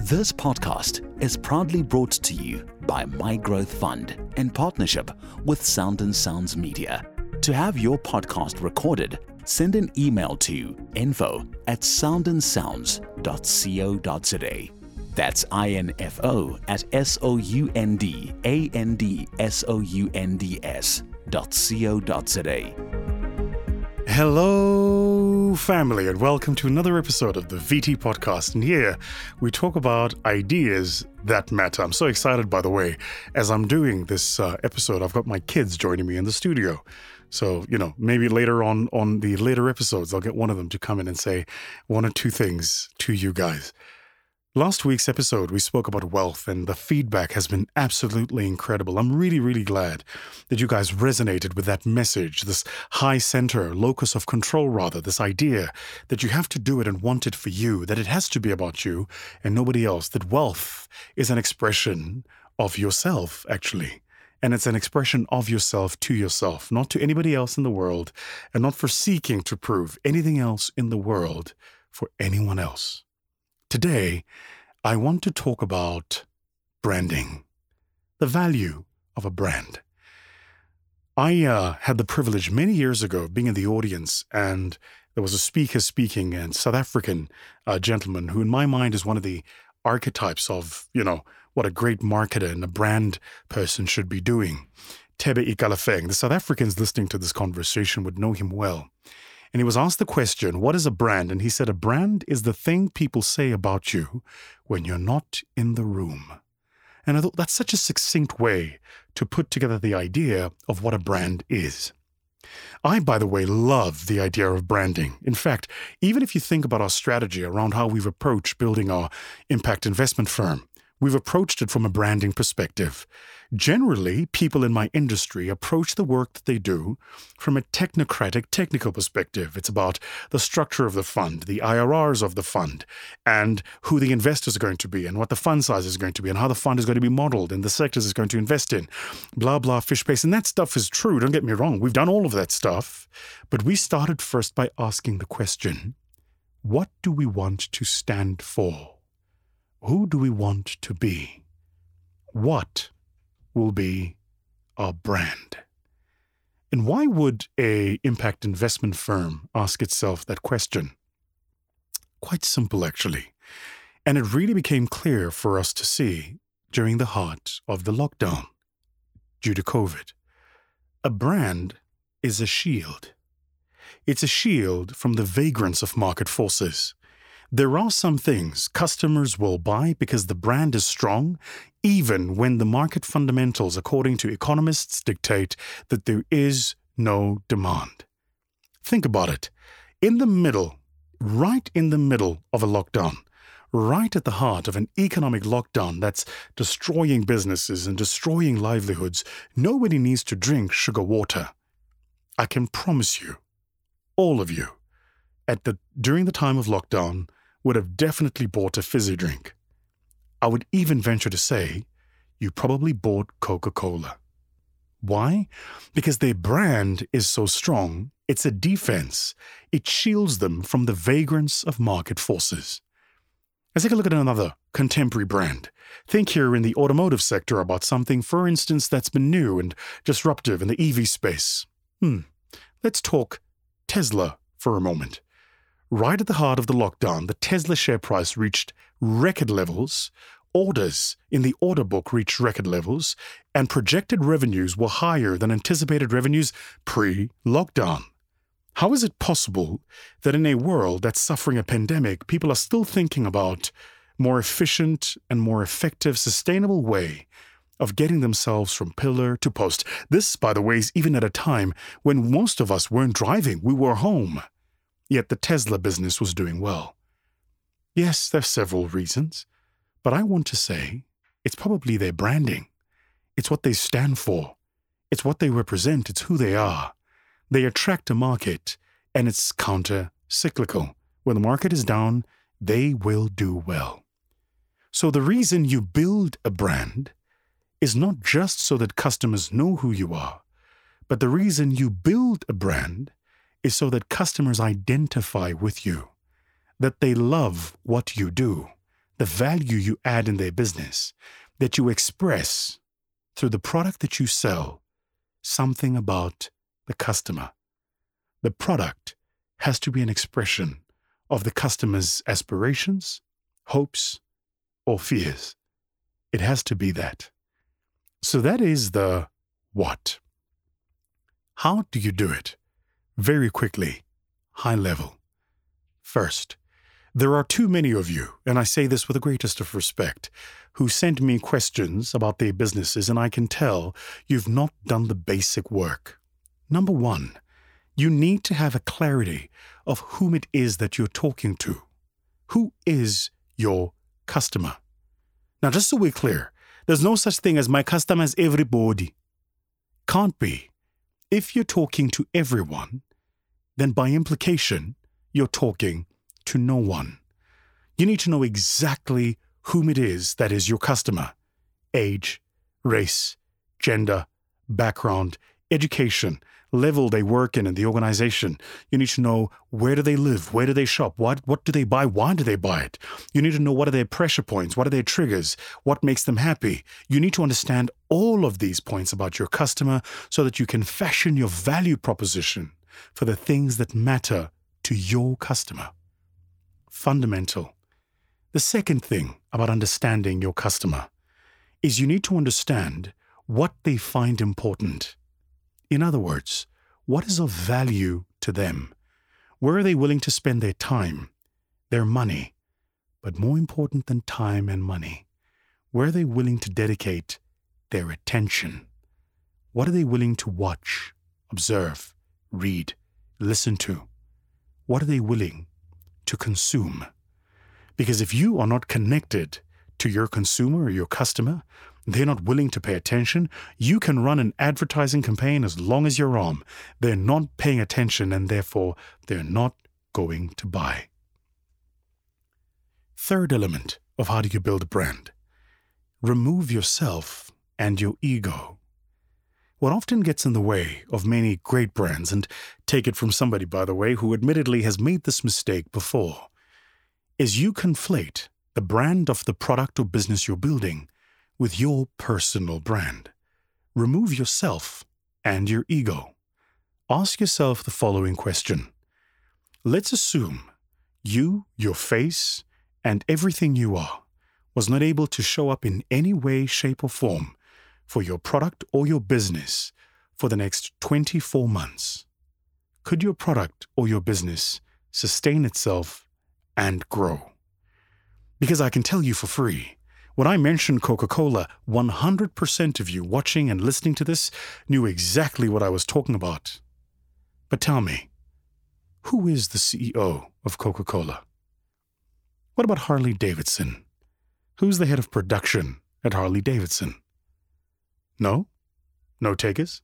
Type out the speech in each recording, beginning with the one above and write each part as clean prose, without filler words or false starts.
This podcast is proudly brought to you by My Growth Fund in partnership with Sound and Sounds Media. To have your podcast recorded, send an email to info@soundandsounds.co.za. That's info@soundandsounds.co.za. Hello, family, and welcome to another episode of the VT Podcast. And here we talk about ideas that matter. I'm so excited, by the way, as I'm doing this episode, I've got my kids joining me in the studio. So, maybe later on the later episodes, I'll get one of them to come in and say one or two things to you guys. Last week's episode, we spoke about wealth, and the feedback has been absolutely incredible. I'm really, really glad that you guys resonated with that message, this high center, locus of control, rather, this idea that you have to do it and want it for you, that it has to be about you and nobody else, that wealth is an expression of yourself, actually. And it's an expression of yourself to yourself, not to anybody else in the world, and not for seeking to prove anything else in the world for anyone else. Today, I want to talk about branding, the value of a brand. I had the privilege many years ago of being in the audience, and there was a speaker speaking, a South African gentleman who in my mind is one of the archetypes of, what a great marketer and a brand person should be doing. Thebe Ikalafeng. The South Africans listening to this conversation would know him well. And he was asked the question, what is a brand? And he said, a brand is the thing people say about you when you're not in the room. And I thought that's such a succinct way to put together the idea of what a brand is. I, by the way, love the idea of branding. In fact, even if you think about our strategy around how we've approached building our impact investment firm, we've approached it from a branding perspective. Generally, people in my industry approach the work that they do from a technocratic, technical perspective. It's about the structure of the fund, the IRRs of the fund, and who the investors are going to be, and what the fund size is going to be, and how the fund is going to be modeled, and the sectors it's going to invest in, blah, blah, fish paste. And that stuff is true, don't get me wrong. We've done all of that stuff. But we started first by asking the question, what do we want to stand for? Who do we want to be? What will be our brand? And why would a impact investment firm ask itself that question? Quite simple, actually. And it really became clear for us to see during the heart of the lockdown due to COVID. A brand is a shield. It's a shield from the vagrance of market forces. There are some things customers will buy because the brand is strong, even when the market fundamentals, according to economists, dictate that there is no demand. Think about it. In the middle, right in the middle of a lockdown, right at the heart of an economic lockdown that's destroying businesses and destroying livelihoods, nobody needs to drink sugar water. I can promise you, all of you, during the time of lockdown, would have definitely bought a fizzy drink. I would even venture to say you probably bought Coca-Cola. Why? Because their brand is so strong, it's a defense. It shields them from the vagrance of market forces. Let's take a look at another contemporary brand. Think here in the automotive sector about something, for instance, that's been new and disruptive in the EV space. Let's talk Tesla for a moment. Right at the heart of the lockdown, the Tesla share price reached record levels, orders in the order book reached record levels, and projected revenues were higher than anticipated revenues pre-lockdown. How is it possible that in a world that's suffering a pandemic, people are still thinking about more efficient and more effective, sustainable way of getting themselves from pillar to post? This, by the way, is even at a time when most of us weren't driving, we were home. Yet the Tesla business was doing well. Yes, there's several reasons, but I want to say it's probably their branding. It's what they stand for. It's what they represent. It's who they are. They attract a market, and it's counter-cyclical. When the market is down, they will do well. So the reason you build a brand is not just so that customers know who you are, but the reason you build a brand is so that customers identify with you, that they love what you do, the value you add in their business, that you express through the product that you sell, something about the customer. The product has to be an expression of the customer's aspirations, hopes, or fears. It has to be that. So that is the what. How do you do it? Very quickly, high level. First, there are too many of you, and I say this with the greatest of respect, who send me questions about their businesses, and I can tell you've not done the basic work. Number one, you need to have a clarity of whom it is that you're talking to. Who is your customer? Now, just so we're clear, there's no such thing as my customer is everybody. Can't be. If you're talking to everyone, then by implication, you're talking to no one. You need to know exactly whom it is that is your customer. Age, race, gender, background, education, level they work in the organization. You need to know where do they live, where do they shop, what do they buy, why do they buy it. You need to know what are their pressure points, what are their triggers, what makes them happy. You need to understand all of these points about your customer so that you can fashion your value proposition for the things that matter to your customer. Fundamental. The second thing about understanding your customer is you need to understand what they find important. In other words, what is of value to them? Where are they willing to spend their time, their money? But more important than time and money, where are they willing to dedicate their attention? What are they willing to watch, observe, read, listen to? What are they willing to consume? Because if you are not connected to your consumer or your customer, they're not willing to pay attention, you can run an advertising campaign as long as your arm. They're not paying attention and therefore they're not going to buy. Third element of how do you build a brand? Remove yourself and your ego. What often gets in the way of many great brands, and take it from somebody, by the way, who admittedly has made this mistake before, is you conflate the brand of the product or business you're building with your personal brand. Remove yourself and your ego. Ask yourself the following question. Let's assume you, your face, and everything you are was not able to show up in any way, shape, or form for your product or your business for the next 24 months. Could your product or your business sustain itself and grow? Because I can tell you for free, when I mentioned Coca-Cola, 100% of you watching and listening to this knew exactly what I was talking about. But tell me, who is the CEO of Coca-Cola? What about Harley Davidson? Who's the head of production at Harley Davidson? No? No takers?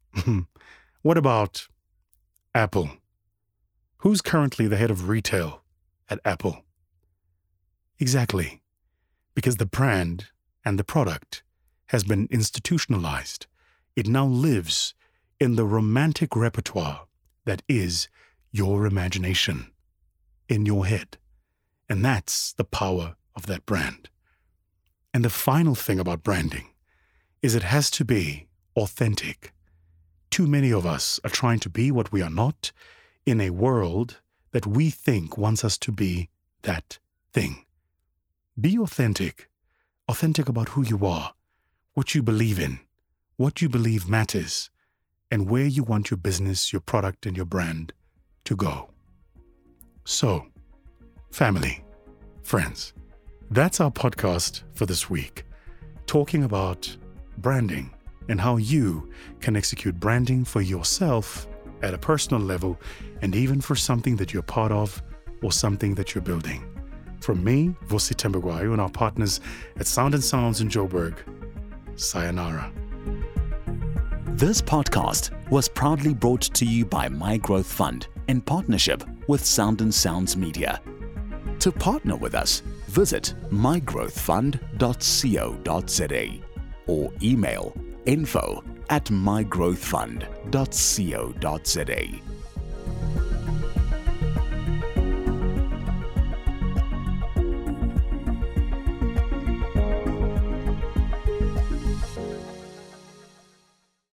What about Apple? Who's currently the head of retail at Apple? Exactly. Because the brand and the product has been institutionalized. It now lives in the romantic repertoire that is your imagination, in your head. And that's the power of that brand. And the final thing about branding is it has to be authentic. Too many of us are trying to be what we are not in a world that we think wants us to be that thing. Be authentic. Authentic about who you are, what you believe in, what you believe matters, and where you want your business, your product, and your brand to go. So, family, friends, that's our podcast for this week, talking about branding and how you can execute branding for yourself at a personal level and even for something that you're part of or something that you're building. From me, Vusi Tembagwayo, and our partners at Sound and Sounds in Joburg, sayonara. This podcast was proudly brought to you by My Growth Fund in partnership with Sound and Sounds Media. To partner with us, visit mygrowthfund.co.za or email info@mygrowthfund.co.za.